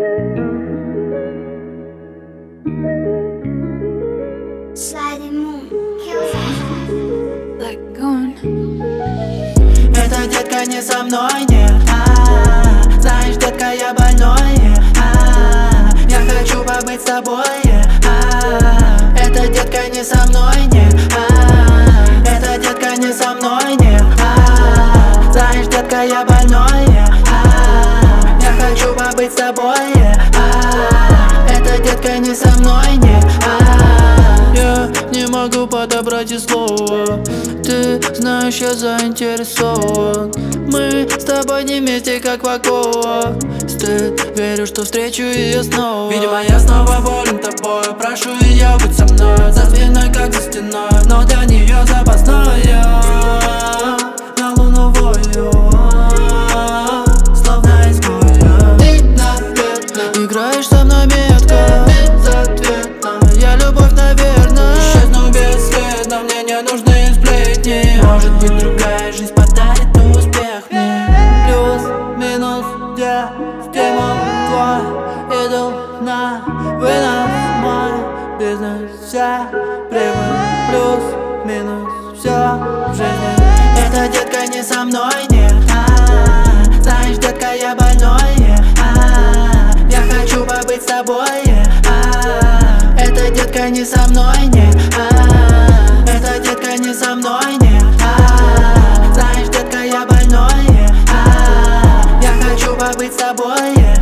Эта детка не со мной, нет. Знаешь, детка, я больной. Я хочу побыть с тобой. Эта детка не со мной, нет. Эта детка не со мной, нет. Знаешь, детка, я больной. Я хочу побыть с тобой. Эта детка не со мной, нет. Я не могу подобрать и слова. Ты знаешь, я заинтересован. Мы с тобой не вместе, как в оковах. Стыд, верю, что встречу ее снова. Видимо, я снова болен тобой. Прошу ее быть со мной. За спиной, как за стеной, но для нее запасная. На луновую, словно изгоя. Ты, наверное, играешь со мной метко. Безответно, моя любовь, наверное. Исчезну бесследно, мне не нужны сплетни. Может быть, другая жизнь подарит успех мне. Плюс, минус, где в тему твой идол на вынос мой. Бизнес, вся прибыль. Плюс, минус, все в жизни. Эта детка не со мной, нет. Знаешь, детка, я больной. Я хочу побыть с тобой. Эта детка не со мной, нет. Эта детка не со мной, нет. Знаешь, детка, я больной. Я хочу побыть с тобой.